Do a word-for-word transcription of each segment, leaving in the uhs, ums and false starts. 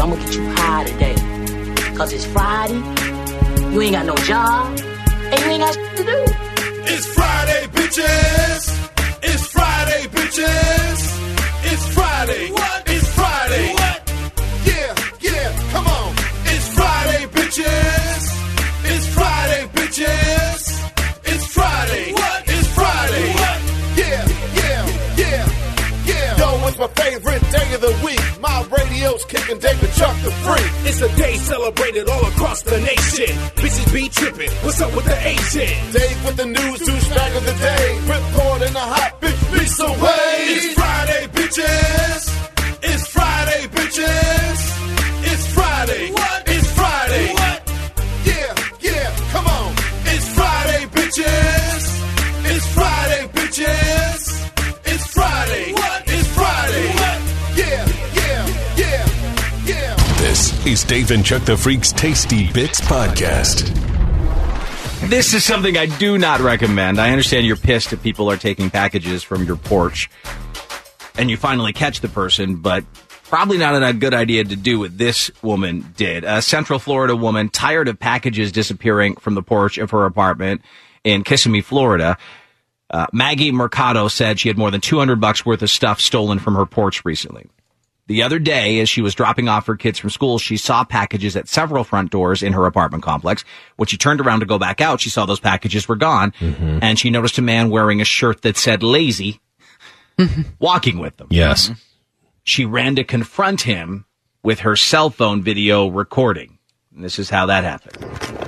I'm gonna get you high today. Cause it's Friday, you ain't got no job, and you ain't got shit to do. It's Friday, bitches. It's Friday, bitches. It's Friday. What? It's Friday. What? Yeah, yeah, come on. It's Friday, bitches. It's Friday, bitches. It's Friday. What? It's Friday. What? Yeah, yeah, yeah, yeah. Yo, it's my favorite day of the week. My radio's kicking David Chuck the Freak. It's a day celebrated all across the nation. Bitches be tripping. What's up with the Asian? Dave with the news, douchebag of the day. Report in the hot bitch beats away. It's Friday, bitches. It's Friday, bitches. It's Friday. What? It's Friday. What? Yeah, yeah, come on. It's Friday, bitches. It's Friday, bitches. It's Friday. What? It's Friday. What? Yeah, yeah, yeah, yeah. This is Dave and Chuck the Freak's Tasty Bits Podcast. This is something I do not recommend. I understand you're pissed if people are taking packages from your porch and you finally catch the person, but probably not a good idea to do what this woman did. A Central Florida woman, tired of packages disappearing from the porch of her apartment in Kissimmee, Florida. Uh, Maggie Mercado said she had more than two hundred bucks worth of stuff stolen from her porch recently. The other day, as she was dropping off her kids from school, she saw packages at several front doors in her apartment complex. When she turned around to go back out, she saw those packages were gone, mm-hmm. and she noticed a man wearing a shirt that said lazy walking with them. Yes. Mm-hmm. She ran to confront him with her cell phone video recording. And this is how that happened.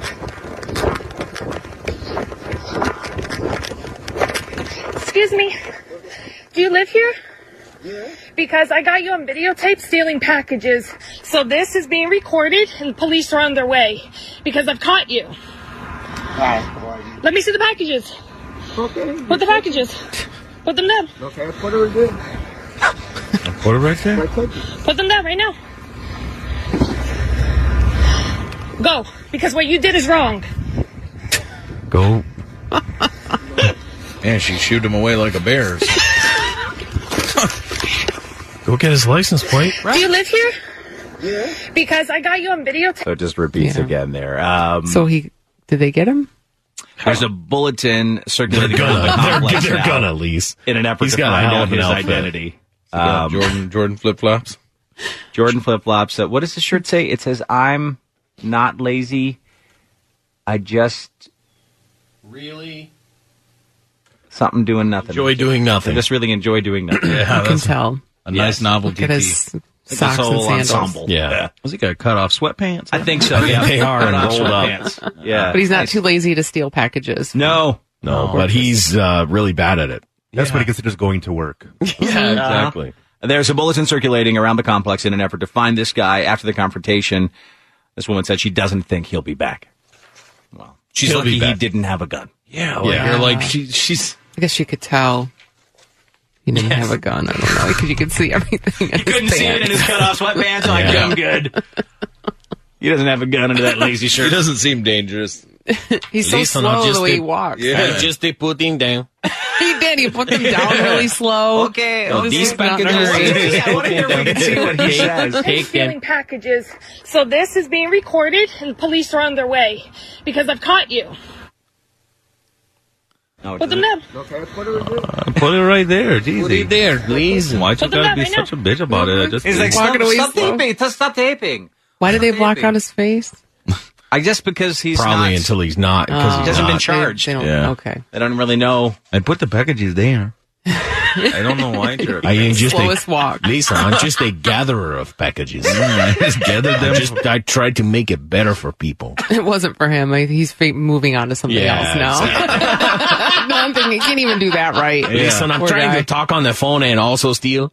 Excuse me. Do you live here? Yeah. Because I got you on videotape stealing packages. So this is being recorded and the police are on their way. Because I've caught you. Hi, how are you? Let me see the packages. Okay. Put the packages. Put them down. Okay, put it right there. Put it right there. Right there. Put them down right now. Go. Because what you did is wrong. Go. And she shooed him away like a bear. Go get his license plate. Do you live here? Yeah. Because I got you on videotape. So it just repeats Yeah. again there. Um, So he, did they get him? There's a bulletin circulating They're around the gonna, complex they're, they're now gonna, Lise. in an effort He's to got a find hell out of an his outfit. identity. Um, Um, Jordan Jordan flip flops. Jordan flip-flops. Uh, what does the shirt say? It says, I'm not lazy. I just... Really? Something doing nothing. Enjoy doing I nothing. just really enjoy doing nothing. Yeah, I can tell. a nice Yes. novelty Look at piece. his socks This and whole sandals. ensemble. Yeah. Was he got cut off sweatpants? I think so, yeah. They are and Put on rolled up. sweatpants. Yeah. But he's not Nice. too lazy to steal packages. No. No, but he's uh, really bad at it. That's what he considers going to work. Yeah, exactly. There's a bulletin circulating around the complex in an effort to find this guy after the confrontation. This woman said she doesn't think he'll be back. Well, she's He'll lucky be he back. didn't have a gun. Yeah, like, Yeah. You're like she, she's. I guess you could tell he didn't have a gun. I don't know. Because you could see everything. You couldn't see it in his cut-off sweatpants? Like, Yeah. I'm good. He doesn't have a gun under that lazy He shirt. doesn't seem dangerous. He's so Listen, slow I'm just the way he a- walks. Yeah. Just they put him down. He did. He put them down really slow. Okay. This these is not packages. nice. Yeah, I want to hear if we can see what he says. I'm stealing packages. So this is being recorded and the police are on their way. Because I've caught you. No, Put them down. Okay, put it right there. Put it right there. It's Put it there, please. Why'd you Put them gotta down be right such now. a bitch about it? Just He's like, Walking stop, away stop slow. taping. Stop taping. Why did they Stop block taping. out his face? I guess because he's Probably not, until he's not. Because Oh. he's hasn't been not. charged. They, they don't, Yeah. Okay. They don't really know. I put the packages there. I don't know why. Jerk. I am just Slowest a, walk. Lisa, I'm just a gatherer of packages. I just gathered I them. just I tried to make it better for people. It wasn't for him. I, he's fa- moving on to something Yeah, else now. No, I'm thinking he can't even do that right. Listen, I'm Poor trying guy. to talk on the phone and also steal.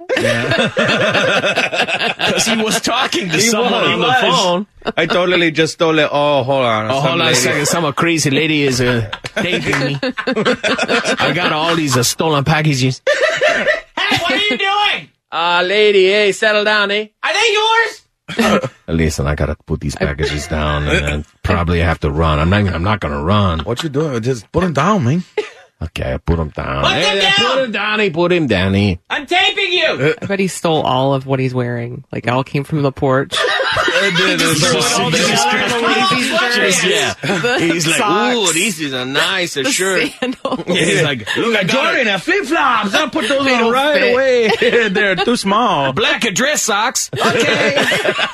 Because he was talking to someone on the phone. I totally just stole it. Oh, hold on. Oh, hold on a second. Some crazy lady is uh, taping me. I got all these uh, stolen packages. Hey, what are you doing? Uh, lady, hey, settle down, eh? Are they yours? Listen, I gotta put these packages down, and then probably I have to run. I'm not. I'm not gonna run. What you doing? Just put them down, man. Okay, I put him down. Put him Hey, down! Put him down. He put him down. He. I'm taping you. I bet he stole all of what he's wearing. Like, all came from the porch. Just, yeah. He's like, ooh, this is a nice The shirt. sandals. He's like, look, I got it. Jordan, flip flops. I'll put those They on don't right fit. away. They're too small. Black dress socks. Okay.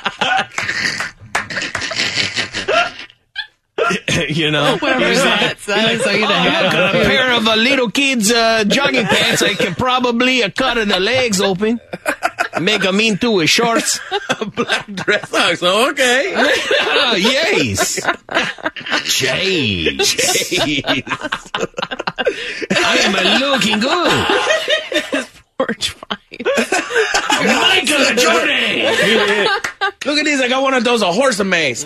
You know, Whatever he's that like, says, so you oh, have look, a pair of uh, little kids' uh, jogging pants. I can probably uh, cut the legs open, make them into a shorts. Black dress socks. Okay. Oh, yes. Jeez. Jeez. I am uh, looking good. porch fight. Michael Jordan. Look at these. I got one of those, a horse maze.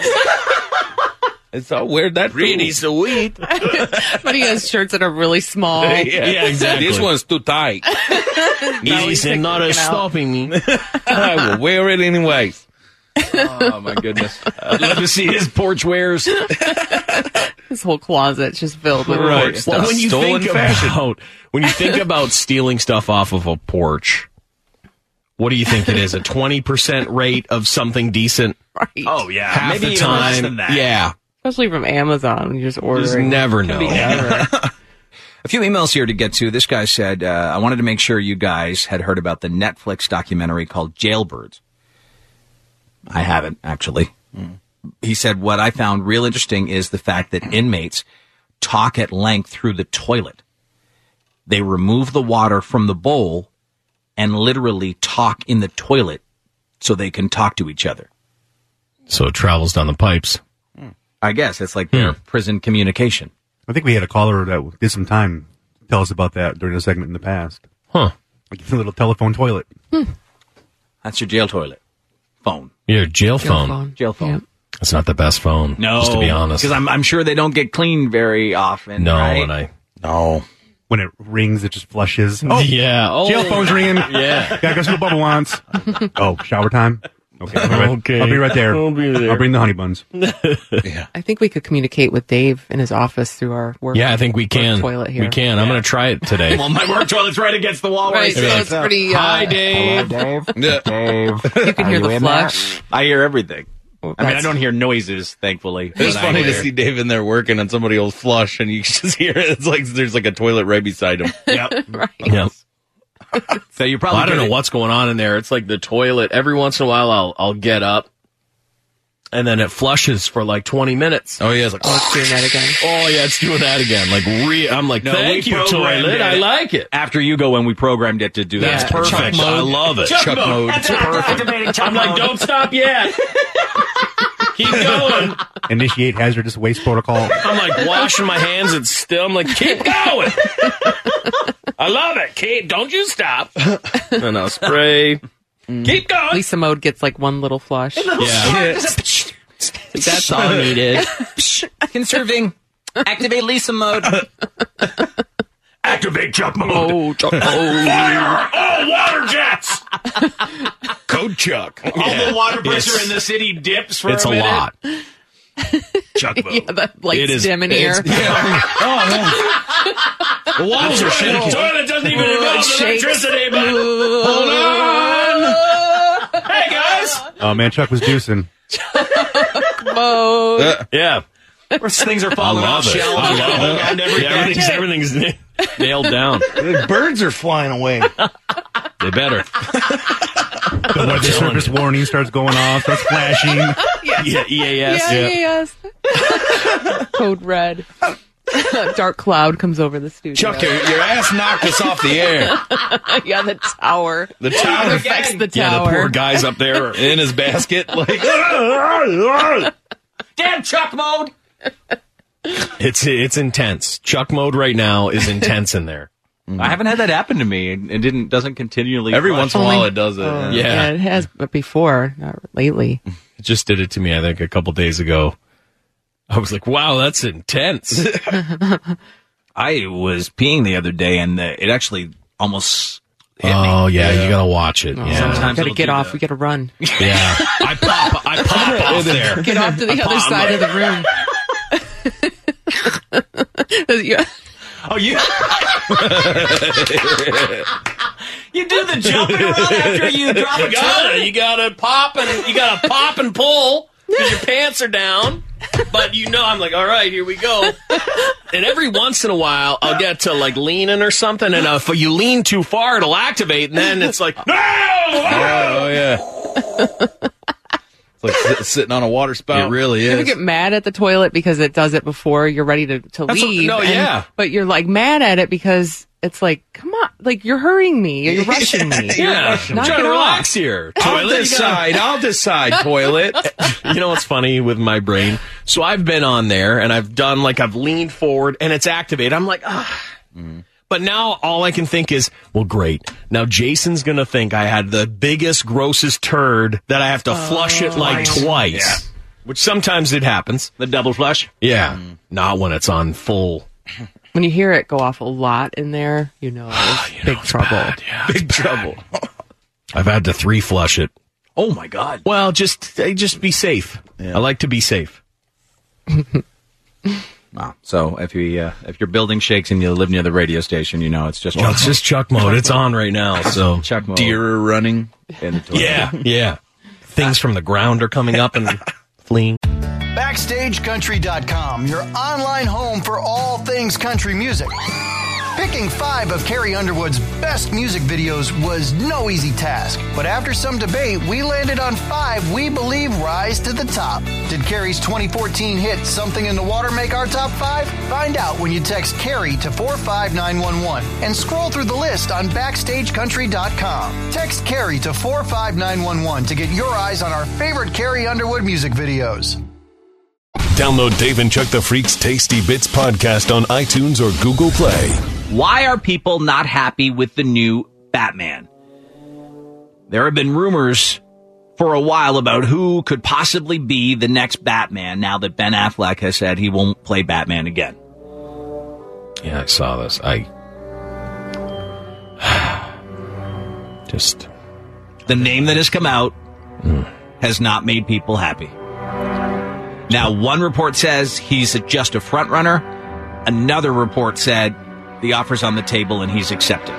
It's so weird. That Pretty sweet. But he has shirts that are really small. yeah. Yeah, exactly. This one's too tight. Easy and not sticking as out. stopping me. I will wear it anyways. Oh, my goodness. I'd love to see his porch wares. His whole closet's just filled with Right. porch stuff. Well, when you Stolen think fashion. about when you think about stealing stuff off of a porch, what do you think it is? A twenty percent rate of something decent? Right. Oh, yeah. Half Maybe the even less time. than that. Yeah. Especially from Amazon when you're just ordering. Just never know. Ever. A few emails here to get to. This guy said, uh, I wanted to make sure you guys had heard about the Netflix documentary called Jailbirds. I haven't, actually. Mm. He said, what I found real interesting is the fact that inmates talk at length through the toilet. They remove the water from the bowl and literally talk in the toilet so they can talk to each other. So it travels down the pipes. I guess it's like their Hmm. prison communication. I think we had a caller that did some time tell us about that during a segment in the past. Huh. Like a little telephone toilet. That's your jail toilet. Phone. Your jail, Jail phone. phone. Jail phone. Yeah. It's not the best phone. No. Just to be honest. Because I'm, I'm sure they don't get cleaned very often. No, right? and I. No. When it rings, it just flushes. Oh, Yeah. Oh. jail phone's ringing. Yeah. Gotta go see what Bubba wants. Oh, shower time? Okay. I'll be right, Okay. I'll be right there. I'll be there. I'll bring the honey buns. I think we could communicate with Dave in his office through our work. Yeah, I think we can. toilet here. We can. I'm going to try it today. Well, my work toilet's right against the wall. Right, Right, so it's pretty. Uh, Hi, Dave. Dave. Yeah. Dave. You can hear the flush. I hear everything. I mean, I That's- don't hear noises, thankfully. It's but I funny to hear- see Dave in there working on somebody will flush and you just hear it. It's like there's like a toilet right beside him. Yep. Right. Yep. So you Well, probably I don't get know it- what's going on in there. It's like the toilet. Every once in a while, I'll I'll get up, and then it flushes for like twenty minutes. Oh yeah, it's like Oh, it's doing that again. Oh yeah, it's doing that again. Like re- I'm like, No, thank we you, programmed toilet. it. I like it. After you go when we programmed it to do That's that. perfect. I love it. Chuck mode. That's perfect. I'm like, don't stop yet. Keep going. Initiate hazardous waste protocol. I'm like washing my hands and still. I'm like, keep going. I love it. Keep, don't you stop. And I'll spray. Keep going. Lisa Mode gets like one little flush. Yeah. That's all I needed. Conserving. Activate Lisa mode. Activate Chuck mode. Oh, Chuck mode. Fire all water jets. Code Chuck. All the water pressure It's- in the city dips for It's a a minute. lot. Chuck mode. Yeah, that lights It is- dim in it's- here. Oh, man. The walls are shaking. The toilet doesn't even involve shakes. electricity, but hold on. Hey, guys. Oh, man, Chuck was deucing. Mode. Uh, Yeah. Where things are falling off it. shelves. I love and it. everything. Yeah, everything's, everything's na- nailed down. birds are flying away. They better. The weather service warning starts going off, starts flashing. Yeah, E A S. Yeah, yes. Code red. Dark cloud comes over the studio. Chuck, your, your ass knocked us off the air. Yeah, the tower. The tower Affects the Yeah, the tower. poor guy's up there. in his basket. Like, Damn Chuck mode. It's it's intense. Chuck mode right now is intense in there. I haven't had that happen to me. It didn't doesn't continually. every flush. once in a while it does it. Oh, Yeah. yeah, it has, but before, not lately. It just did it to me, I think, a couple days ago. I was like, wow, that's intense. I was peeing the other day, and the, it actually almost hit me. Oh, yeah, you gotta watch it. Yeah. Sometimes Gotta it'll get do off. that. We gotta run. Yeah. I pop, I pop off there. Get off to the other pop- side of the room. Yeah. Oh, you You do the jumping around after you drop You a gotta, turd? you gotta pop and you gotta pop and pull because your pants are down. But you know, I'm like, all right, here we go. And every once in a while, I'll get to like leaning or something, and uh, if you lean too far, it'll activate, and then it's like, no! Oh, yeah. It's like sit- sitting on a water spout. It really You ever is. get mad at the toilet because it does it before you're ready to, to That's what- leave? no, and- yeah. But you're like mad at it because it's like, come on, like you're hurrying me. You're rushing me. Yeah, I'm Knock trying it to off. relax here. I'll Toilet, you decide. I'll decide, toilet. You know what's funny with my brain? So I've been on there and I've done like I've leaned forward and it's activated. I'm like, ah. Mm. But now all I can think is, well, great. Now Jason's going to think I had the biggest, grossest turd that I have to flush it like twice. Yeah. Which sometimes it happens. The double flush? Yeah. Not when it's on full. When you hear it go off a lot in there, you know it's big trouble. Big trouble. I've had to three flush it. Oh, my God. Well, just uh, just be safe. I like to be safe. Wow. So if you uh, if your building shakes and you live near the radio station, you know it's just Well, it's just Chuck mode. It's on right now. So Chuck mode. Deer are running. In the toilet. yeah, yeah. Things from the ground are coming up and fleeing. Backstage Country dot com, your online home for all things country music. Picking five of Carrie Underwood's best music videos was no easy task, but after some debate, we landed on five we believe rise to the top. Did Carrie's twenty fourteen hit Something in the Water make our top five? Find out when you text Carrie to four five nine one one and scroll through the list on Backstage Country dot com. Text Carrie to four five nine one one to get your eyes on our favorite Carrie Underwood music videos. Download Dave and Chuck the Freak's Tasty Bits podcast on iTunes or Google Play. Why are people not happy with the new Batman? There have been rumors for a while about who could possibly be the next Batman now that Ben Affleck has said he won't play Batman again. Yeah, I saw this. I just The name that has come out has not made people happy. Now, one report says he's just a front runner. Another report said the offer's on the table and he's accepted.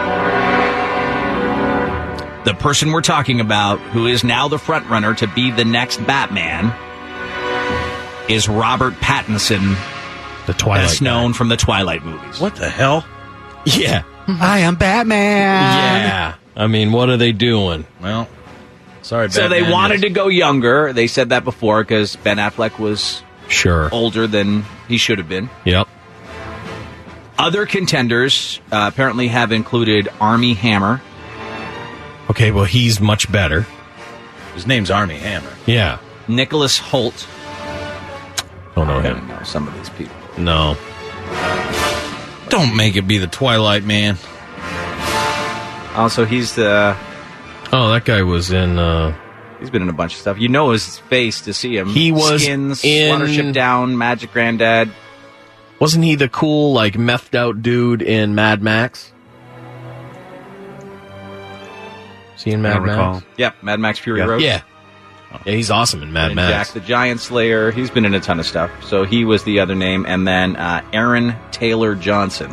The person we're talking about, who is now the front runner to be the next Batman, is Robert Pattinson, the Twilight best known from the Twilight movies. What the hell? Yeah. I am Batman. Yeah. I mean, what are they doing? Well, sorry, So Batman, they wanted yes. to go younger. They said that before because Ben Affleck was Sure. older than he should have been. Yep. Other contenders uh, apparently have included Armie Hammer. Okay, well, he's much better. His name's Armie Hammer. Yeah. Nicholas Holt. Don't know I him. don't know some of these people. No. Don't make it be the Twilight Man. Also, he's the Oh, that guy was in. Uh, he's been in a bunch of stuff. You know his face to see him. He was Skins, in- Watership Down, Magic Granddad. wasn't he the cool, like, methed out dude in Mad Max? Is he in I Mad don't recall. Max? Yep, Mad Max Fury Yeah. Road. Yeah. Yeah, he's awesome in Mad And Max. Jack the Giant Slayer. He's been in a ton of stuff. So he was the other name. And then uh, Aaron Taylor Johnson.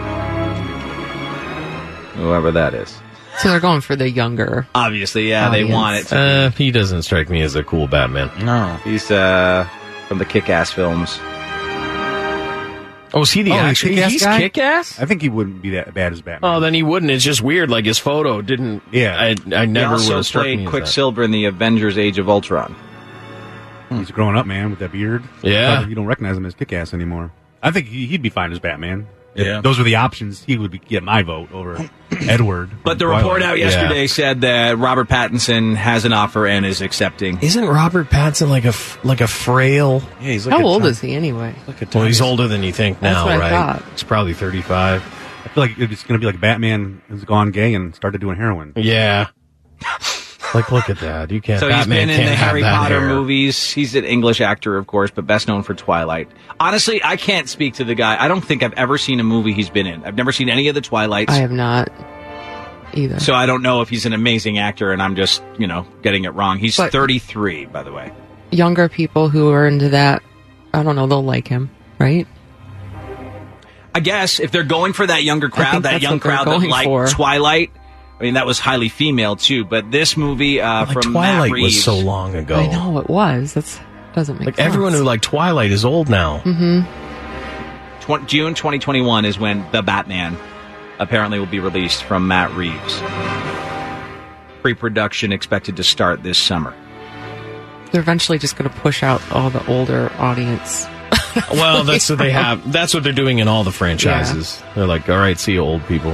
Whoever that is. So they're going for the younger. Obviously, yeah, they Audience. want it to Uh, he doesn't strike me as a cool Batman. No. He's uh, from the Kick-Ass films. Oh, is he the Oh, the action? Kick-Ass He's guy? kick-ass? I think he wouldn't be that bad as Batman. Oh, then he wouldn't. It's just weird. Like, his photo didn't... Yeah. I, I He never would also have struck me played as Quicksilver in the Avengers Age of Ultron. He's growing up, man, with that beard. Yeah. You don't recognize him as Kick-Ass anymore. I think he- he'd be fine as Batman. If Yeah. those were the options, he would be, get my vote over Edward. But the from report Twilight. out yesterday said that Robert Pattinson has an offer and is accepting. that. Isn't Robert Pattinson like a, f- like a frail... Yeah, he's like How a old ton- is he anyway? Like a Well, he's tiny- older than you think That's now, what I right? thought. He's probably thirty-five. I feel like it's going to be like Batman has gone gay and started doing heroin. Yeah. Like, look at that. You can't... So Batman he's been in can't the have Harry that Potter hair. movies. He's an English actor, of course, but best known for Twilight. Honestly, I can't speak to the guy. I don't think I've ever seen a movie he's been in. I've never seen any of the Twilights. I have not either. So I don't know if he's an amazing actor and I'm just, you know, getting it wrong. He's But- thirty-three, by the way. Younger people who are into that, I don't know, they'll like him, right? I guess if they're going for that younger crowd, think that that's young what they're crowd that going liked for. Twilight, I mean, that was highly female, too. But this movie uh, Like from Twilight Matt Reeves... was so long ago. I know it was. That's doesn't make Like sense. everyone who liked Twilight is old now. Mm-hmm. Tw- June twenty twenty-one is when The Batman apparently will be released from Matt Reeves. Pre-production expected to start this summer. They're eventually just going to push out all the older audience. Well, that's what they have. That's what they're doing in all the franchises. They're like, all right, see you, old people.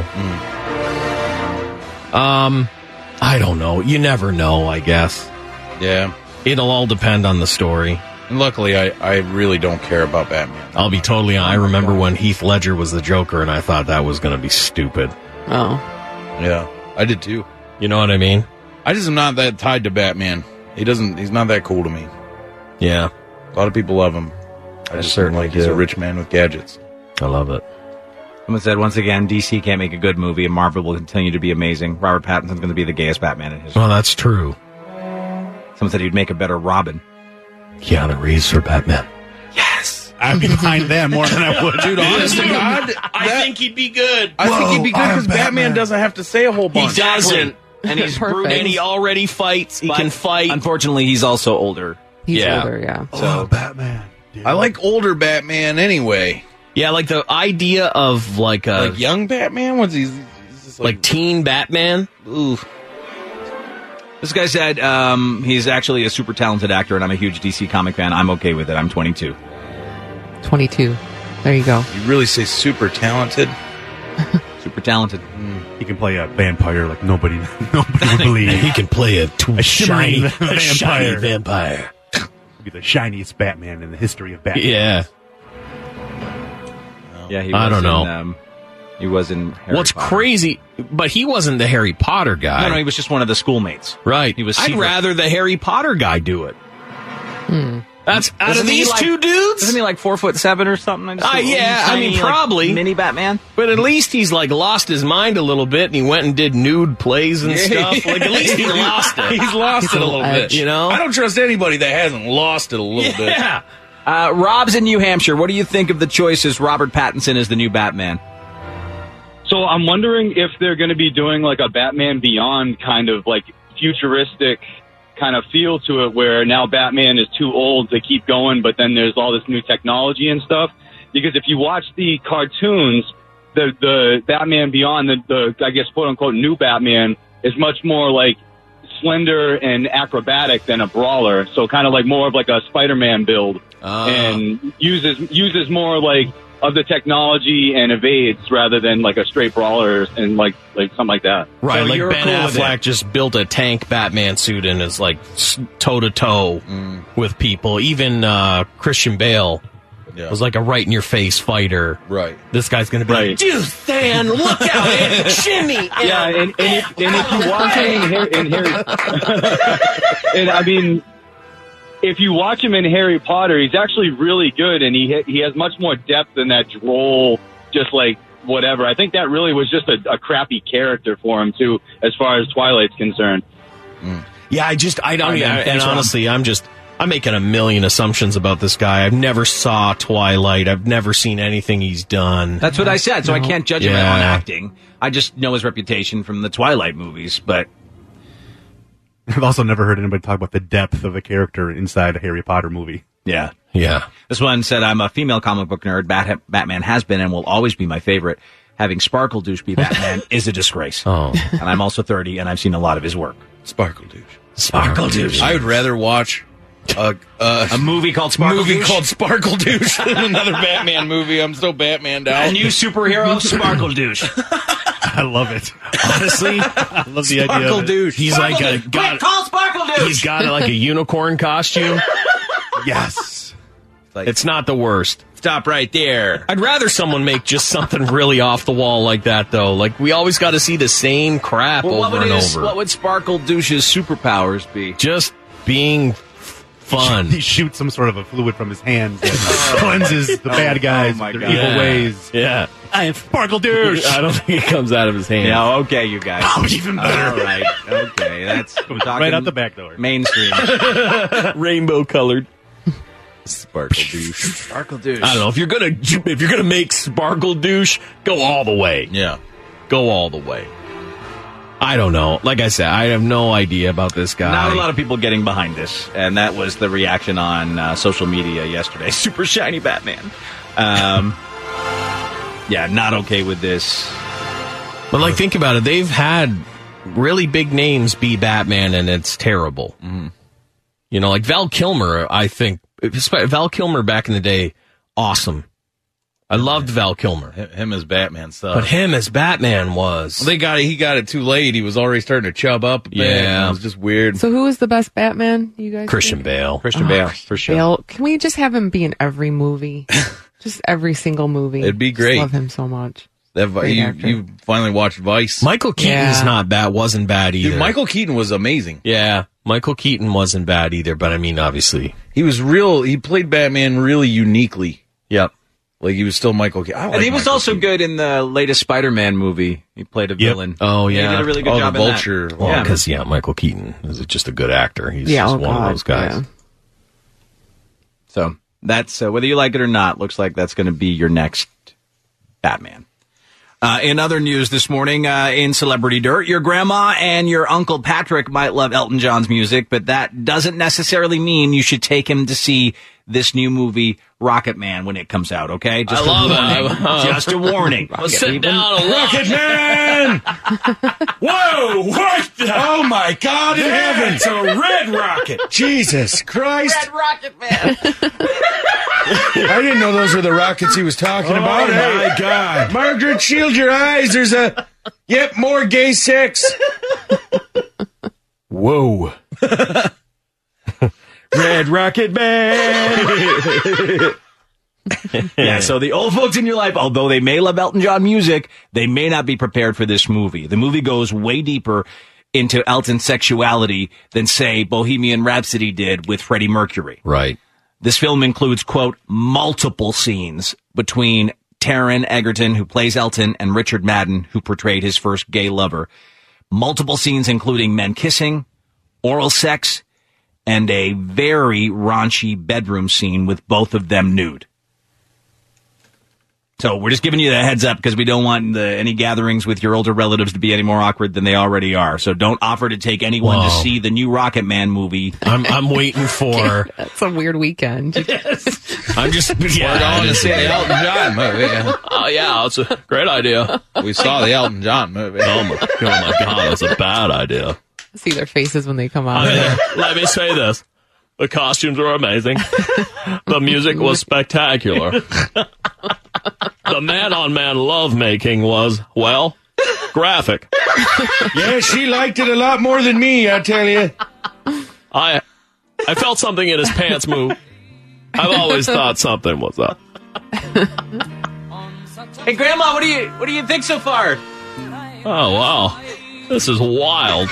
Um, I don't know. You never know, I guess. Yeah. It'll all depend on the story. And luckily, I, I really don't care about Batman. I'll be totally honest. I remember when Heath Ledger was the Joker, and I thought that was going to be stupid. Oh. Yeah, I did too. You know what I mean? I just am not that tied to Batman. He doesn't. He's not that cool to me. Yeah. A lot of people love him. I, I just certainly like he's do. a rich man with gadgets. I love it. Someone said, once again, D C can't make a good movie, and Marvel will continue to be amazing. Robert Pattinson's going to be the gayest Batman in history. Well, that's true. Someone said he'd make a better Robin. Keanu Reeves for Batman. Yes! I'd be behind that more than I would. Dude, honest to God, I think he'd be good. I think he'd be good I'm because Batman. Batman. doesn't have to say a whole He bunch. doesn't. And he's Perfect. brooding. And he already fights. He But can fight. Unfortunately, he's also older. He's Yeah. older, yeah. Oh, Batman. I like older Batman anyway. Yeah, like the idea of like a Like young Batman? What's he? he's just like teen Batman. Ooh. This guy said um, he's actually a super talented actor, and I'm a huge D C comic fan. I'm okay with it. I'm twenty-two. twenty-two. There you go. You really say super talented? Super talented. He can play a vampire like nobody, nobody would believe. He can play a, too A shiny, shimmering a shiny vampire. vampire. He'd be the shiniest Batman in the history of Batman. Yeah. Yeah, he was I don't know. In, um, he was in Harry What's Potter. crazy, but he wasn't the Harry Potter guy. No, no, he was just one of the schoolmates. Right. He was I'd secret. rather the Harry Potter guy do it. Hmm. That's out Isn't of he these like- two dudes. Isn't he like four foot seven or something? I just- Uh, yeah, I tiny, mean, like, probably. mini Batman. But at least he's like lost his mind a little bit, and he went and did nude plays and Yeah. stuff. Like at least he lost it. He's lost He's it a a little little bit. edge. You know? I don't trust anybody that hasn't lost it a little bit. Yeah. Uh, Rob's in New Hampshire. What do you think of the choices? Robert Pattinson as the new Batman. So I'm wondering if they're going to be doing like a Batman Beyond kind of like futuristic kind of feel to it, where now Batman is too old to keep going, but then there's all this new technology and stuff. Because if you watch the cartoons, the the Batman Beyond, the, the I guess quote unquote new Batman is much more like slender and acrobatic than a brawler. So kind of like more of like a Spider-Man build, Uh, and uses uses more like of the technology and evades rather than like a straight brawler and like like something like that. Right, So like you're Ben cool with Affleck it. just built a tank Batman suit and is like toe to toe with people. Even uh, Christian Bale Yeah. was like a right in your face fighter. Right. This guy's going to be Right. like, dude, Than, look out, and shimmy. Yeah, and, and, if, and if you watch him in Harry, in Harry and I mean, if you watch him in Harry Potter, he's actually really good, and he he has much more depth than that droll, just like whatever. I think that really was just a, a crappy character for him too, as far as Twilight's concerned. Yeah, I just, I don't, All right, man. I- and Thanks, Rob. honestly, I'm just, I'm making a million assumptions about this guy. I've never saw Twilight. I've never seen anything he's done. That's what I said, so I can't judge him Yeah. on acting. I just know his reputation from the Twilight movies, but I've also never heard anybody talk about the depth of a character inside a Harry Potter movie. yeah. Yeah. This one said, I'm a female comic book nerd. Bat- Batman has been and will always be my favorite. Having Sparkle Douche be Batman is a disgrace. Oh. And I'm also thirty, and I've seen a lot of his work. Sparkle douche. Sparkle Douche. I would rather watch a, a, A movie called Sparkle movie Douche? called Sparkle Douche than another Batman movie. I'm so Batmaned out. A new superhero, Sparkle Douche. I love it. Honestly, I love the idea Sparkle of it. douche. he's like a, got, Call Sparkle Douche! he's got like a unicorn costume. Yes. It's not the worst. Stop right there. I'd rather someone make just something really off the wall like that, though. Like, we always got to see the same crap Well, what over would, and his, over. what would Sparkle Douche's superpowers be? Just being fun. He shoots some sort of a fluid from his hands and cleanses the bad guys Oh, my with their God. evil Yeah. ways. Yeah. I am Sparkle Douche. I don't think it comes out of his hand. Yeah, okay, you guys. Oh, even better. All right, okay. That's I'm talking Right out the back door. mainstream. Rainbow colored. Sparkle douche. Sparkle Douche. I don't know. If you're gonna if you're gonna make Sparkle Douche, go all the way. Yeah. Go all the way. I don't know. Like I said, I have no idea about this guy. Not a lot of people getting behind this, and that was the reaction on uh, social media yesterday. Super shiny Batman. Um, yeah, not okay with this. But like, think about it. They've had really big names be Batman, and it's terrible. Mm-hmm. You know, like Val Kilmer, I think. Val Kilmer back in the day, awesome. I loved Val Kilmer. Him as Batman stuff. But him as Batman was... Well, they got it, he got it too late. He was already starting to chub up a bit. Yeah. It was just weird. So who is the best Batman, you guys Christian think? Bale. Christian Oh, Bale, for sure. Bale. Can we just have him be in every movie? Just every single movie. It'd be Just great. love him so much. That, Great you, actor. you finally watched Vice. Michael Keaton's Yeah. not bad, wasn't bad either. Dude, Michael Keaton was amazing. Yeah, Michael Keaton wasn't bad either, but I mean, obviously. He was real, he played Batman really uniquely. Yep. Like, he was still Michael Keaton. And he was also good in the latest Spider-Man movie. He played a villain. Oh, yeah. He did a really good Oh, job the in that. Vulture. Well, Yeah. because, yeah, Michael Keaton is just a good actor. He's Yeah, just oh one God, of those guys. yeah. So that's uh, whether you like it or not. Looks like that's going to be your next Batman. Uh, in other news this morning, uh, in Celebrity Dirt, your grandma and your Uncle Patrick might love Elton John's music, but that doesn't necessarily mean you should take him to see this new movie, Rocket Man, when it comes out. Okay, just I a love warning. it. I- Just a warning. Well, sit Even- down and watch. Rocket Man! Whoa! What? The? Oh my God in heaven! It's a red rocket. Jesus Christ! Red Rocket Man. I didn't know those were the rockets he was talking Oh, about. my God! Margaret, shield your eyes. There's a yep more gay sex. Whoa! Red Rocket Man. Yeah, so the old folks in your life, although they may love Elton John music, they may not be prepared for this movie. The movie goes way deeper into Elton's sexuality than, say, Bohemian Rhapsody did with Freddie Mercury. Right. This film includes, quote, multiple scenes between Taron Egerton, who plays Elton, and Richard Madden, who portrayed his first gay lover. Multiple scenes including men kissing, oral sex, and a very raunchy bedroom scene with both of them nude. So we're just giving you the heads up because we don't want the, any gatherings with your older relatives to be any more awkward than they already are. So don't offer to take anyone to Whoa. see the new Rocket Man movie. I'm I'm waiting for. That's a weird weekend. I'm just. We're going to see the Elton John movie. Oh yeah, it's a great idea. We saw the Elton John movie. Oh my, oh my God, that's a bad idea. See their faces when they come out. Let me say this. The costumes were amazing. The music was spectacular. The man-on-man lovemaking was, well, graphic. Yeah, she liked it a lot more than me, I tell you. I I felt something in his pants move. I've always thought something was up. Hey, Grandma, what do you what do you think so far? Oh, wow. This is wild.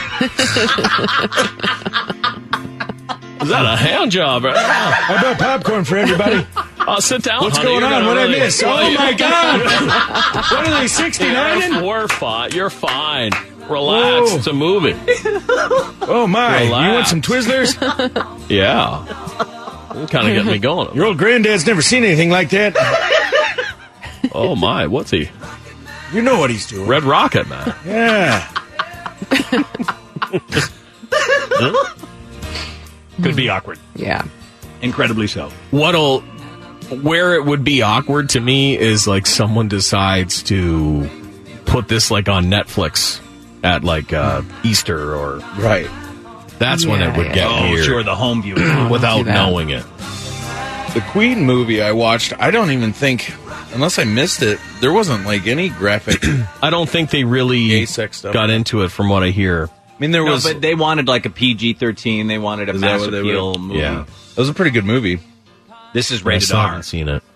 Is that a hand job right now? How about popcorn for everybody? Oh, sit down, What's honey. going You're on? gonna What I really- miss? Oh my God! What are they, sixty-nine? You're, we're fine. You're fine. Relax. Whoa. It's a movie. Oh my! Relax. You want some Twizzlers? Yeah. You kind of get me going. Your old granddad's never seen anything like that. Oh my, what's he? You know what he's doing. Red Rocket Man. Yeah. Could be awkward. Yeah. Incredibly so. What'll where it would be awkward to me is like someone decides to put this like on Netflix at like uh, Easter or right. That's when it Yeah, would yeah. get Oh, weird sure, the home viewing. without do that. knowing it. The Queen movie I watched, I don't even think, unless I missed it, there wasn't like any graphic I don't think they really gay sex stuff. got into it from what I hear. I mean, there No, was. but they wanted like a P G thirteen. They wanted a Is that mass what they appeal were? movie. Yeah. It was a pretty good movie. This is I rated still R. haven't seen it.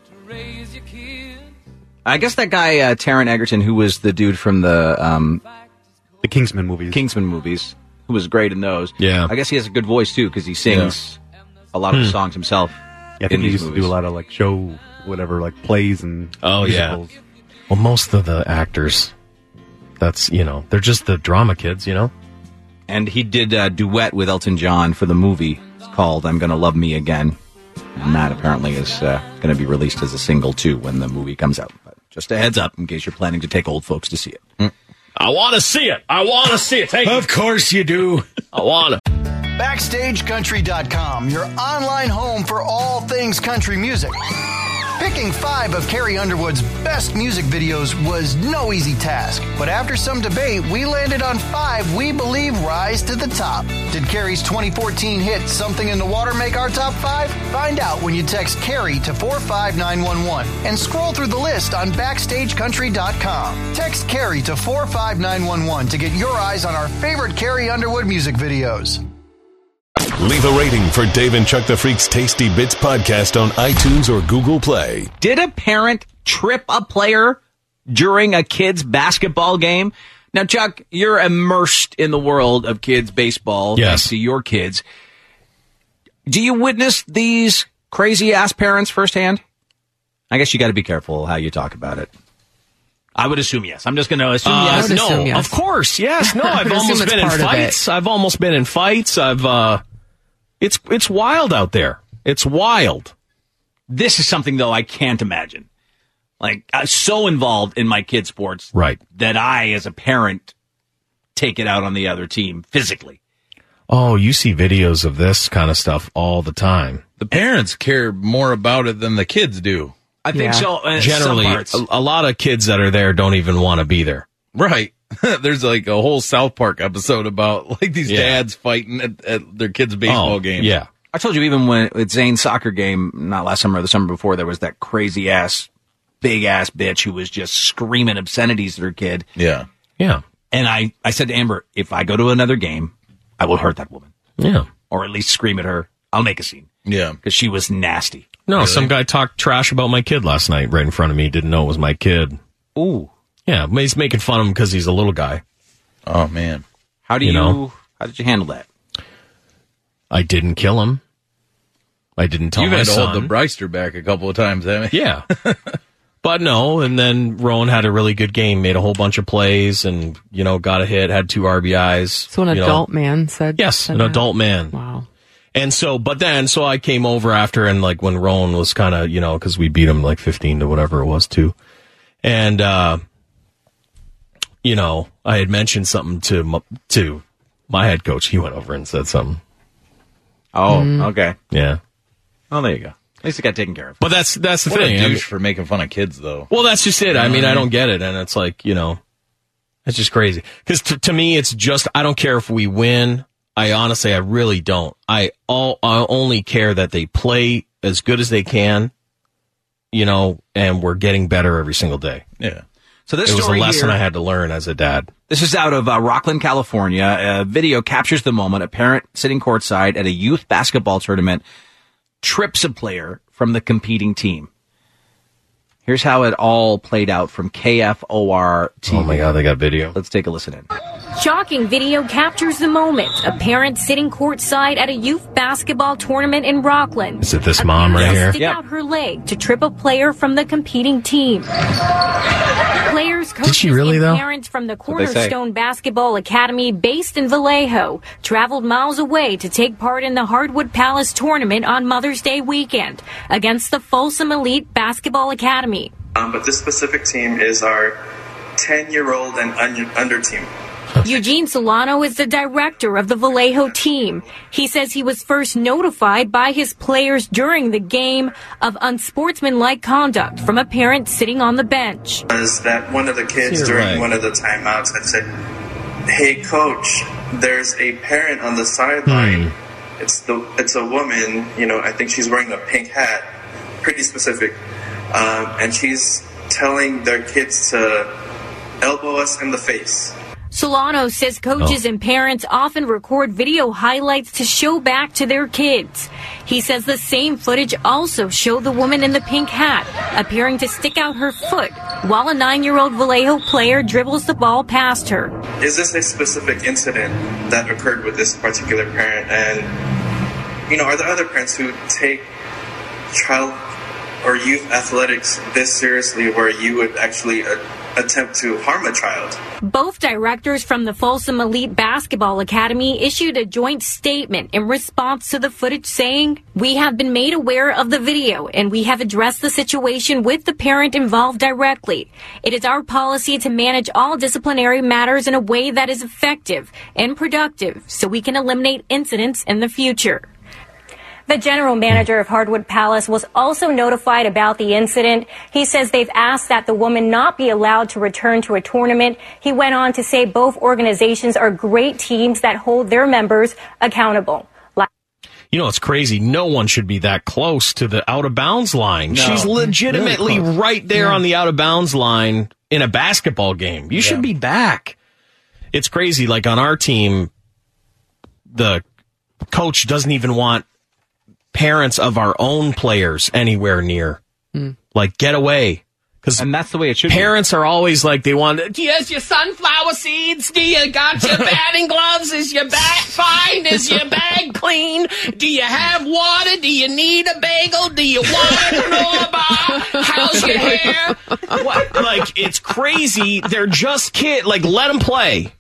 I guess that guy, uh, Taron Egerton, who was the dude from the um, The Kingsman movies. Kingsman movies, who was great in those. Yeah. I guess he has a good voice, too, because he sings a lot of the songs himself. Yeah, I think in he these used to movies. do a lot of like show, whatever, like plays and Oh, yeah. musicals. Well, most of the actors, that's, you know, they're just the drama kids, you know? And he did a duet with Elton John for the movie. It's called I'm Gonna Love Me Again. And that apparently is uh, going to be released as a single, too, when the movie comes out. But just a heads up in case you're planning to take old folks to see it. I want to see it. I want to see it. Hey, of course you do. I want to. Backstage Country dot com, your online home for all things country music. Picking five of Carrie Underwood's best music videos was no easy task, but after some debate, we landed on five we believe rise to the top. Did Carrie's twenty fourteen hit Something in the Water make our top five? Find out when you text Carrie to four five nine one one and scroll through the list on Backstage Country dot com. Text Carrie to four five nine one one to get your eyes on our favorite Carrie Underwood music videos. Leave a rating for Dave and Chuck the Freak's Tasty Bits podcast on iTunes or Google Play. Did a parent trip a player during a kid's basketball game? Now, Chuck, you're immersed in the world of kids' baseball. Yes. Thanks to your kids. Do you witness these crazy-ass parents firsthand? I guess you got to be careful how you talk about it. I would assume yes. I'm just going to assume Uh, yes. no, assume yes. of course, yes. No, I I've would assume almost it's been in part of fights. it. I've almost been in fights. I've, uh, it's, it's wild out there. It's wild. This is something, though, I can't imagine. Like, I'm so involved in my kids' sports Right. that I, as a parent, take it out on the other team physically. Oh, you see videos of this kind of stuff all the time. The parents care more about it than the kids do. I think Yeah. so. uh, Generally, some parts. a, a lot of kids that are there don't even want to be there. Right. There's like a whole South Park episode about like these Yeah. dads fighting at, at their kids' baseball oh, games. Yeah. I told you, even when at Zane's soccer game, not last summer or the summer before, there was that crazy ass, big ass bitch who was just screaming obscenities at her kid. Yeah. Yeah. And I, I said to Amber, if I go to another game, I will hurt that woman. Yeah. Or at least scream at her. I'll make a scene. Yeah. Because she was nasty. No, Really? some guy talked trash about my kid last night right in front of me. Didn't know it was my kid. Ooh. Yeah, he's making fun of him because he's a little guy. Oh, man. How do You you, know? how did you handle that? I didn't kill him. I didn't tell You've my had to son. hold the Bryster back a couple of times, haven't you? Yeah. But no, and then Rowan had a really good game, made a whole bunch of plays, and, you know, got a hit, had two R B Is. So an you know. adult man said. Yes, said an that. adult man. Wow. And so, but then, so I came over after, and like when Rowan was kind of, you know, because we beat him like fifteen to whatever it was too. And, uh, you know, I had mentioned something to, my, to my head coach. He went over and said something. Oh, Mm. okay. Yeah. Oh, there you go. At least it got taken care of. But that's, that's the What thing. a I mean- douche for making fun of kids, though. Well, that's just it. I mean, I don't get it. And it's like, you know, it's just crazy. Because to, to me, it's just, I don't care if we win. I honestly, I really don't. I all, I only care that they play as good as they can, you know, and we're getting better every single day. Yeah. So this it was a story lesson here- I had to learn as a dad. This is out of uh, Rockland, California. A video captures the moment a parent sitting courtside at a youth basketball tournament trips a player from the competing team. Here's how it all played out from K F O R T V. Oh my God, they got video. Let's take a listen in. Shocking video captures the moment. A parent sitting courtside at a youth basketball tournament in Rockland. Is it this A mom right parent here? Stick out her leg to trip a player from the competing team. Players, coaches, she really, and though? parents from the That's what they say. Cornerstone Basketball Academy based in Vallejo traveled miles away to take part in the Hardwood Palace tournament on Mother's Day weekend against the Folsom Elite Basketball Academy. Um, but this specific team is our ten-year-old and un- under team. Eugene Solano is the director of the Vallejo team. He says he was first notified by his players during the game of unsportsmanlike conduct from a parent sitting on the bench. Was that one of the kids You're during right. one of the timeouts had said, "Hey, coach, there's a parent on the sideline. It's the it's a woman. You know, I think she's wearing a pink hat, pretty specific, um, and she's telling their kids to elbow us in the face." Solano says coaches Oh. and parents often record video highlights to show back to their kids. He says the same footage also showed the woman in the pink hat appearing to stick out her foot while a nine-year-old Vallejo player dribbles the ball past her. Is this a specific incident that occurred with this particular parent? And, you know, are there other parents who take child or youth athletics this seriously where you would actually uh, attempt to harm a child. Both directors from the Folsom Elite Basketball Academy issued a joint statement in response to the footage saying, "We have been made aware of the video and we have addressed the situation with the parent involved directly. It is our policy to manage all disciplinary matters in a way that is effective and productive so we can eliminate incidents in the future." The general manager of Hardwood Palace was also notified about the incident. He says they've asked that the woman not be allowed to return to a tournament. He went on to say both organizations are great teams that hold their members accountable. You know, it's crazy. No one should be that close to the out-of-bounds line. No. She's legitimately Really right there Yeah. on the out-of-bounds line in a basketball game. You should be back. It's crazy. Like on our team, the coach doesn't even want parents of our own players anywhere near. Mm. Like, get away. Cause and that's the way it should parents be. Are always like, they want, do you have your sunflower seeds? Do you got your batting gloves? Is your bat fine? Is your bag clean? Do you have water? Do you need a bagel? Do you want a granola bar? How's your hair? What? Like, it's crazy. They're just kids. Like, let them play.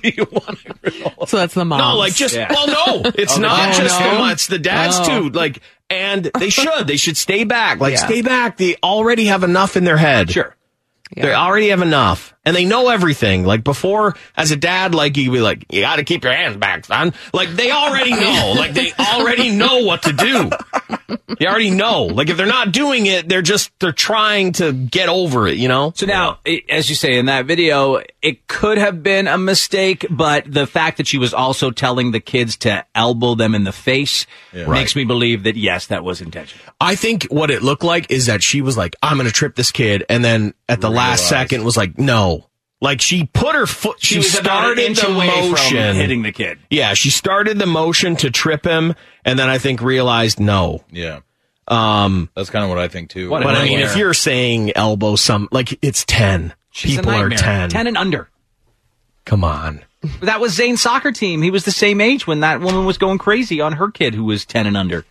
So that's the mom. No, like just, Yeah. well, no, it's Oh, the not dad- just no? the mom, it's the dads Oh. too. Like, and they should, they should stay back. Like, Yeah. stay back. They already have enough in their head. Sure. They already have enough. And they know everything. Like, before, as a dad, like, you'd be like, you gotta keep your hands back, son. Like, they already know. Like, they already know what to do. They already know. Like, if they're not doing it, they're just, they're trying to get over it, you know? So now, it, as you say in that video, it could have been a mistake, but the fact that she was also telling the kids to elbow them in the face Yeah. makes me believe that, yes, that was intentional. I think what it looked like is that she was like, I'm going to trip this kid. And then at the last Realized. second was like, no. Like, she put her foot, she, She was about an started inch the away from motion. hitting the kid. Yeah, she started the motion to trip him. And then I think realized no. Yeah. Um, That's kind of what I think too. but I mean, if you're saying elbow some, like, it's ten. She's a People are nightmare. ten. ten and under. Come on. That was Zane's soccer team. He was the same age when that woman was going crazy on her kid who was ten and under.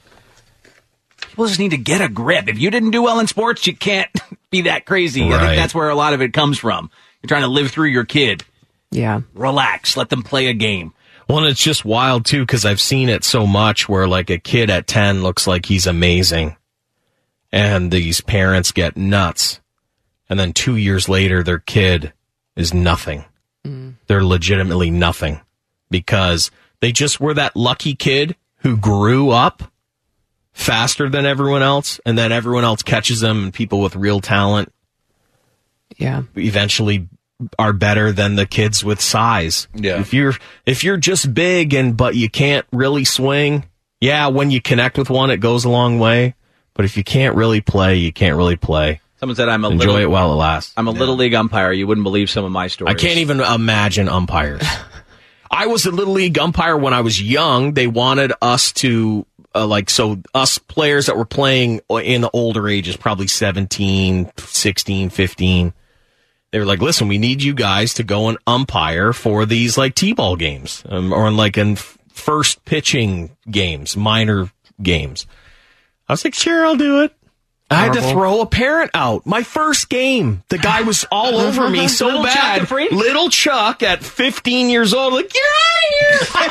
People just need to get a grip. If you didn't do well in sports, you can't be that crazy. I Right. think that's where a lot of it comes from. You're trying to live through your kid. Yeah. Relax. Let them play a game. Well, and it's just wild too, because I've seen it so much where like a kid at ten looks like he's amazing. And these parents get nuts. And then two years later, their kid is nothing. They're legitimately nothing because they just were that lucky kid who grew up faster than everyone else. And then everyone else catches them, and people with real talent Yeah. eventually are better than the kids with size. Yeah. If you're if you're just big and but you can't really swing, yeah, when you connect with one, it goes a long way. But if you can't really play, you can't really play. Someone said I'm a Enjoy little, it while it lasts. I'm a little league umpire. You wouldn't believe some of my stories. I can't even imagine umpires. I was a little league umpire when I was young. They wanted us to uh, like so us players that were playing in the older ages, probably seventeen, sixteen, fifteen. They were like, listen, we need you guys to go and umpire for these like T-ball games um, or like in f- first pitching games, minor games. I was like, sure, I'll do it. I had to Horrible. throw a parent out. My first game. The guy was all over me so Little Chuck bad. the Freak? Little Chuck at fifteen years old, like, get out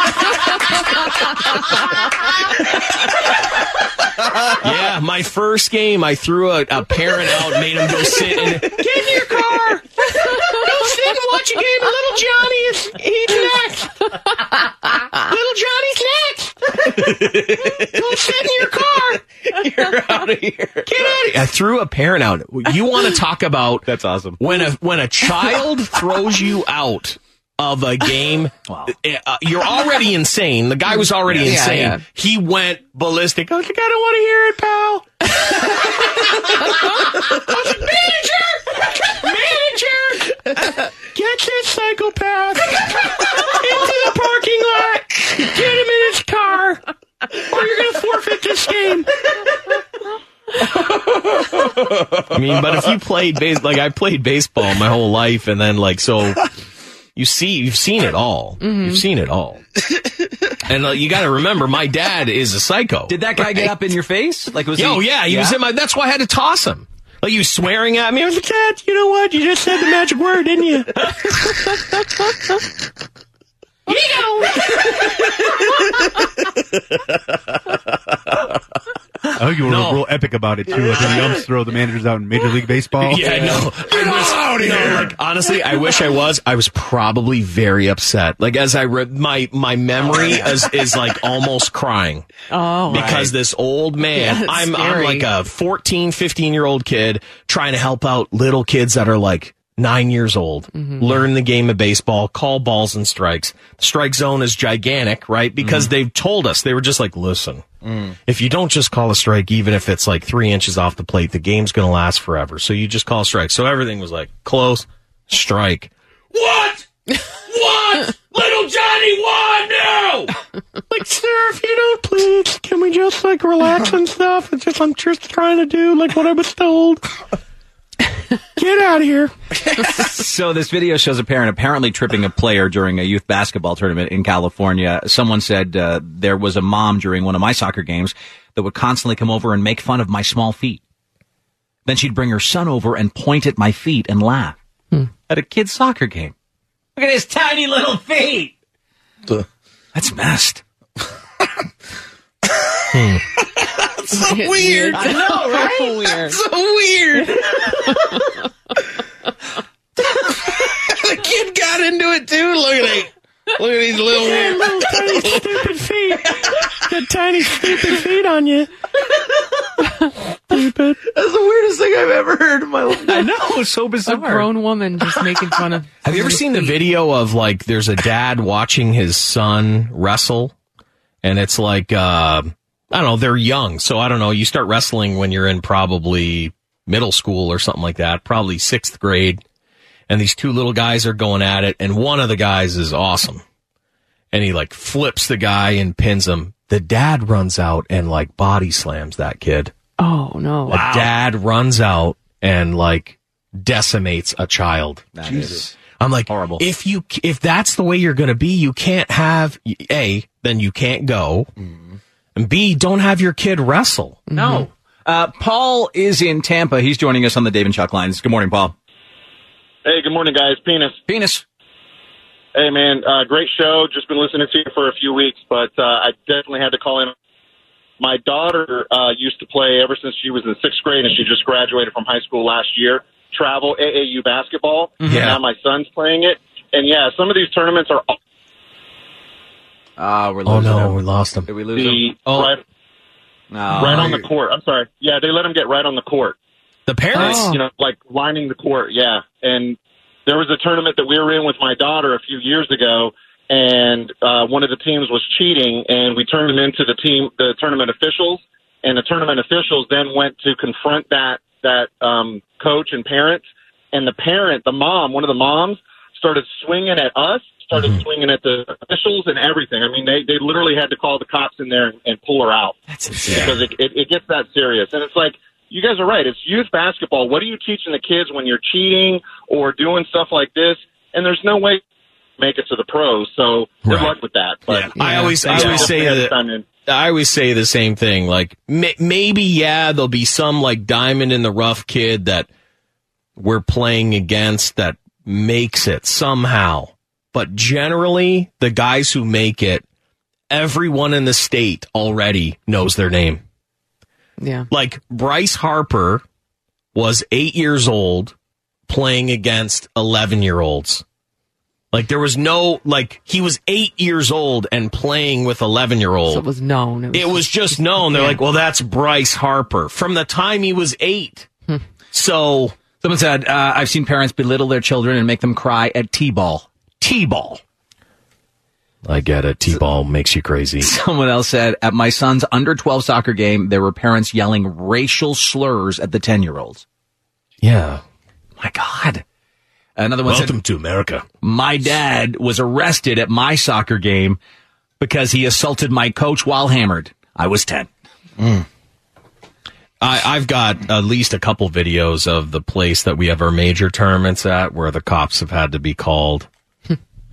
of here. Yeah, my first game, I threw a, a parent out, made him go sit in. Get in your car. Go sit and watch a game. Little Johnny is he's next. Little Johnny's next. Go sit in your car. You're out of here. Get out of here. I threw a parent out. You want to talk about That's awesome. when a when a child throws you out of a game, Wow. uh, you're already insane. The guy was already Yeah, insane. yeah. He went ballistic. I was like, I don't want to hear it, pal. I was like, manager, manager, get this psychopath into the parking lot. Get him in his car, or you're going to forfeit this game. I mean, but if you played base, like I played baseball my whole life, and then like so, you see, you've seen it all. You've seen it all, and uh, you got to remember, my dad is a psycho. Did that guy get right? up in your face? Like was Oh he? yeah, he was in my. That's why I had to toss him. Like you swearing at me. I was like, Dad, you know what? You just said the magic word, didn't you? Oh, you were No. real epic about it too. Like when the umps throw the managers out in Major League Baseball. Yeah, no. Get out of No, here! like honestly, I wish I was. I was probably very upset. Like as I read, my my memory is is like almost crying. Oh, because this old man, Yeah, it's I'm I'm scary. like a fourteen, fifteen year old kid trying to help out little kids that are like nine years old, Mm-hmm. learn the game of baseball, call balls and strikes. Strike zone is gigantic, right? Because Mm-hmm. they've told us, they were just like, listen, Mm. if you don't just call a strike, even if it's like three inches off the plate, the game's going to last forever. So you just call a strike. So everything was like close, strike. What? What? Little Johnny won now! Like, sir, if you don't please, can we just like relax and stuff? It's just, I'm just trying to do like what I was told. Get out of here. So this video shows a parent apparently tripping a player during a youth basketball tournament in California. Someone said uh, there was a mom during one of my soccer games that would constantly come over and make fun of my small feet. Then she'd bring her son over and point at my feet and laugh. At a kid's soccer game. Look at his tiny little feet. That's messed. Hmm. That's so weird. I know, right? So weird. That's so weird. The kid got into it too. Look at it. Look at these little, Yeah, little tiny stupid feet. Got tiny stupid feet on you. Stupid. That's the weirdest thing I've ever heard in my life. I know, it's so A bizarre. grown woman just making fun of. Have you ever seen the video of like there's a dad watching his son wrestle? And it's like, uh, I don't know, they're young. So I don't know, you start wrestling when you're in probably middle school or something like that, probably sixth grade. And these two little guys are going at it. And one of the guys is awesome. And he like flips the guy and pins him. The dad runs out and like body slams that kid. Oh no! The dad runs out and like decimates a child. That is I'm like, horrible. If you, if that's the way you're going to be, you can't have A, then you can't go. And B, don't have your kid wrestle. No. Uh, Paul is in Tampa. He's joining us on the Dave and Chuck lines. Good morning, Paul. Hey, good morning, guys. Penis. Penis. Hey, man, uh, great show. Just been listening to you for a few weeks, but uh, I definitely had to call in. My daughter uh, used to play ever since she was in sixth grade, and she just graduated from high school last year. Travel A A U basketball. Yeah. And now my son's playing it. And, yeah, some of these tournaments are Ah, we're Oh losing no, him. we lost him. Did we lose the, him? Oh, right, no. right on the court. I'm sorry. Yeah, they let them get right on the court. The parents? You know, like lining the court, yeah. And there was a tournament that we were in with my daughter a few years ago, and uh, one of the teams was cheating, and we turned them into the team, the tournament officials, and the tournament officials then went to confront that that um, coach and parents, and the parent, the mom, one of the moms, started swinging at us, started Mm-hmm. swinging at the officials and everything. I mean, they they literally had to call the cops in there and, and pull her out. That's Because it, it, it gets that serious, and it's like, you guys are right. It's youth basketball. What are you teaching the kids when you're cheating or doing stuff like this? And there's no way to make it to the pros. So good Right. luck with that. But Yeah. I always, I Yeah. always say Next that. time in. I always say the same thing. Like may, maybe, yeah, there'll be some like diamond in the rough kid that we're playing against that makes it somehow. But generally, the guys who make it, everyone in the state already knows their name. Yeah. Like Bryce Harper was eight years old playing against eleven year olds. Like there was no, like he was eight years old and playing with eleven year olds. So it was known. It was, It was just known. They're Yeah. like, well, that's Bryce Harper from the time he was eight. So Someone said, uh, I've seen parents belittle their children and make them cry at T-ball. T-ball. I get it. T-ball makes you crazy. Someone else said, at my son's under twelve soccer game, there were parents yelling racial slurs at the ten-year-olds. Yeah. My God. Another one Welcome said, to America. my dad was arrested at my soccer game because he assaulted my coach while hammered. I was ten. Mm. I, I've got at least a couple videos of the place that we have our major tournaments at where the cops have had to be called.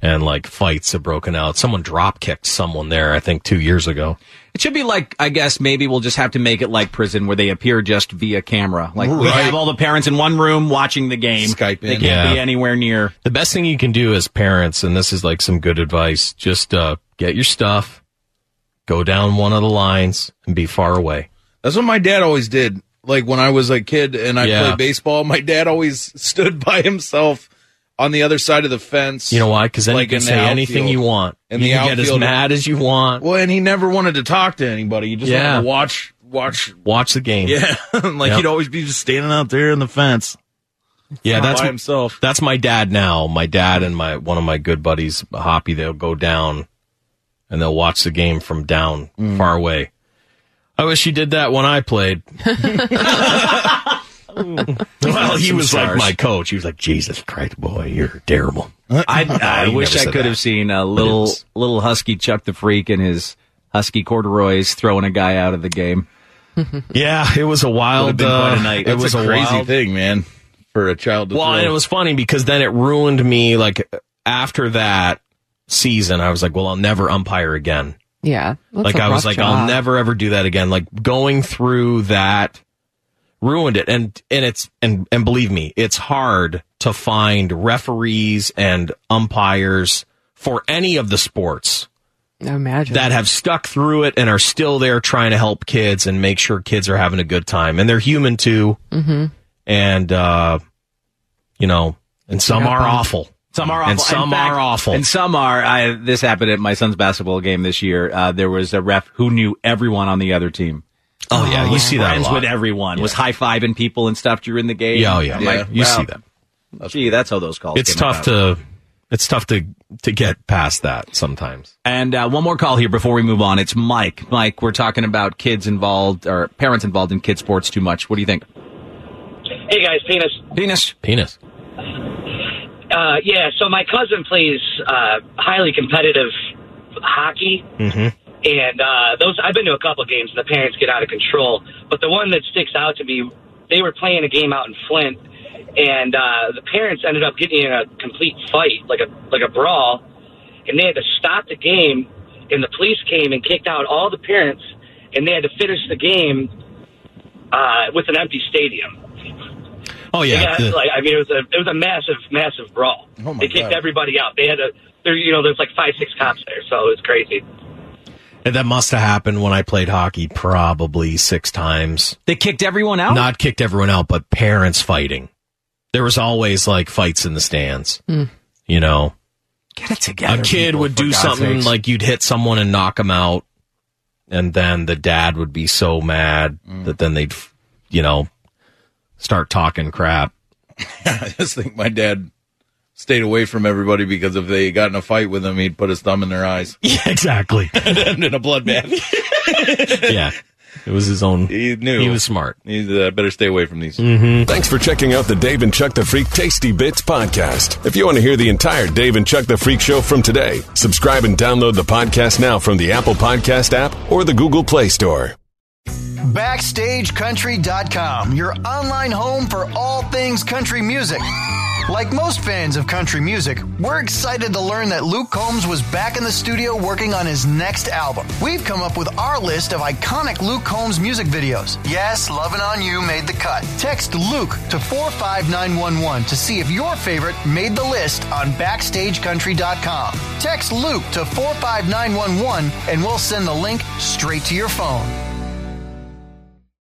and like fights have broken out. Someone drop kicked someone there, I think, two years ago. It should be like, I guess maybe we'll just have to make it like prison where they appear just via camera. Like we Right. have all the parents in one room watching the game. Skype They in. can't be Yeah. anywhere near. The best thing you can do as parents, and this is like some good advice, just uh, get your stuff, go down one of the lines, and be far away. That's what my dad always did. Like when I was a kid and I Yeah. played baseball, my dad always stood by himself on the other side of the fence. You know why? Because then like you in can the say anything outfield. you want. In you the can get as outfield. mad as you want. Well, and he never wanted to talk to anybody. He just Yeah. wanted to watch, watch, watch the game. Yeah, like Yep. he'd always be just standing out there in the fence. Yeah, by that's what- himself. That's my dad now. My dad and my one of my good buddies, Hoppy, they'll go down and they'll watch the game from down Mm. far away. I wish he did that when I played. Well, he Some was stars. like my coach. He was like, Jesus Christ, boy, you're terrible. I, I He wish never I said could that. have seen a little little husky Chuck the Freak and his husky corduroys throwing a guy out of the game. Yeah, it was a Would wild have been quite a uh, night. It That's was a a crazy wild, thing, man, for a child to Well, throw. and it was funny because then it ruined me. Like after that season, I was like, well, I'll never umpire again. Yeah. That's like a I was rough like, job. I'll never ever do that again. Like going through that ruined it. And, and it's, and, and believe me, it's hard to find referees and umpires for any of the sports I imagine. that have stuck through it and are still there trying to help kids and make sure kids are having a good time. And they're human too. Mm-hmm. And, uh, you know, and some Yeah, are um, awful. Some are awful. And some In fact- are awful. And some are, I, this happened at my son's basketball game this year. Uh, there was a ref who knew everyone on the other team. Oh, yeah, you see that a Friends lot. with everyone. Was high-fiving people and stuff during the game. Yeah, oh, yeah. I'm Yeah, like, you well, see that. Gee, that's how those calls It's came tough about. to, it's tough to, to get past that sometimes. And uh, one more call here before we move on. It's Mike. Mike, we're talking about kids involved, or parents involved in kid sports too much. What do you think? Hey guys, penis. Penis. Penis. Uh, yeah, so my cousin plays uh, highly competitive hockey, Mm-hmm. and uh, those I've been to a couple games, and the parents get out of control. But the one that sticks out to me, they were playing a game out in Flint, and uh, the parents ended up getting in a complete fight, like a like a brawl, and they had to stop the game, and the police came and kicked out all the parents, and they had to finish the game uh, with an empty stadium. Oh They yeah. got, the- like, I mean, it was a it was a massive, massive brawl. Oh, my they kicked God. everybody out. They had a there, you know, there's like five, six cops there, so it was crazy. And that must have happened when I played hockey probably six times. They kicked everyone out? Not kicked everyone out, but parents fighting. There was always like fights in the stands. Mm. You know, Get it together. a kid people, would for do God's something sakes. like you'd hit someone and knock them out, and then the dad would be so mad Mm. that then they'd, you know, start talking crap. I just think my dad stayed away from everybody because if they got in a fight with him, he'd put his thumb in their eyes. Yeah, exactly. And end in a bloodbath. Yeah, it was his own. He knew. He was smart. He's uh, better stay away from these. Mm-hmm. Thanks for checking out the Dave and Chuck the Freak Tasty Bits podcast. If you want to hear the entire Dave and Chuck the Freak show from today, subscribe and download the podcast now from the Apple Podcast app or the Google Play Store. Backstage Country dot com, your online home for all things country music. Like most fans of country music, we're excited to learn that Luke Combs was back in the studio working on his next album. We've come up with our list of iconic Luke Combs music videos. Yes, Lovin' On You made the cut. Text Luke to four five nine one one to see if your favorite made the list on Backstage Country dot com. Text Luke to four five nine one one and we'll send the link straight to your phone.